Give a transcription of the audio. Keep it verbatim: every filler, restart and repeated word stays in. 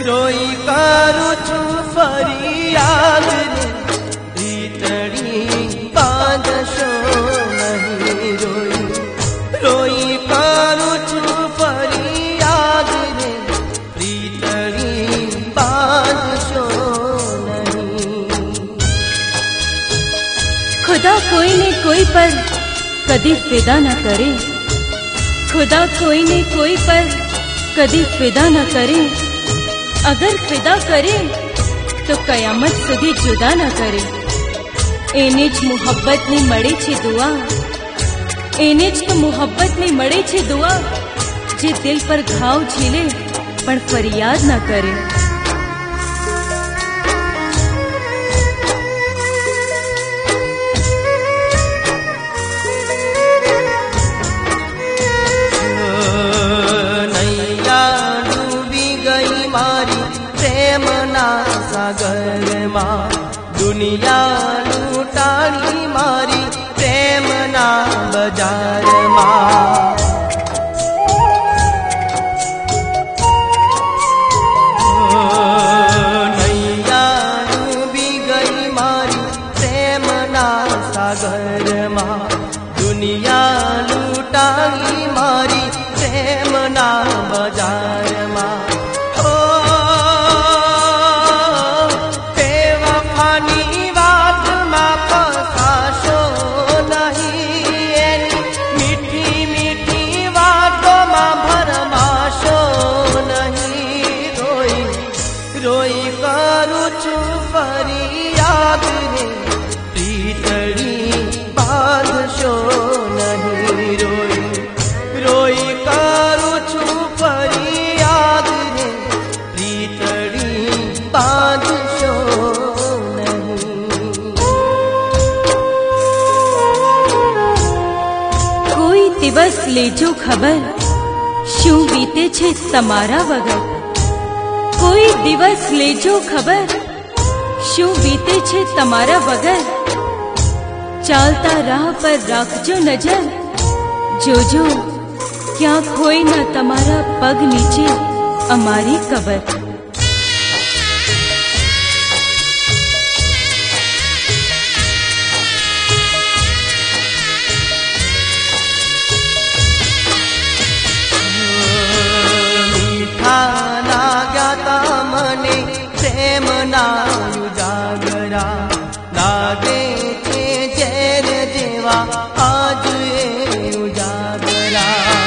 रोई करूं छू फरियाद रे प्रीतड़ी बांधशो नहीं। रोई रोई करूं छू फरियाद रे प्रीतड़ी बांधशो नहीं। खुदा कोई ने कोई पर कदी फिदा न करे, खुदा कोई ने कोई पर कदी फिदा न करे। अगर फिदा करे तो कयामत सुधी जुदा न करे। एने ज मोहब्बत में मळे छे दुआ, एने ज तो मोहब्बत में मळे छे दुआ। जे दिल पर घाव झीले पण फरियाद न करे। सागर मां दुनिया लूटानी मारी प्रेम ना बाजार मां। नैया डूबी गई मारी प्रेम ना सागर मां दुनिया लूटानी मारी प्रेम ना बाजार मां। रोई करूं छू फरियाद रे प्रीतड़ी बांधशो नहीं। रोई रोई करूं छू फरियाद रे प्रीतड़ी बांधशो नहीं। कोई दिवस लेजो खबर शू बीते छे तमारा वगर। कोई दिवस लेजो खबर शू बीते छे तमारा वगर। चालता राह पर राखजो नजर, जोजो क्या खोई न तमारा पग नीचे अमारी कबर। प्रेम ना उजागरा लागे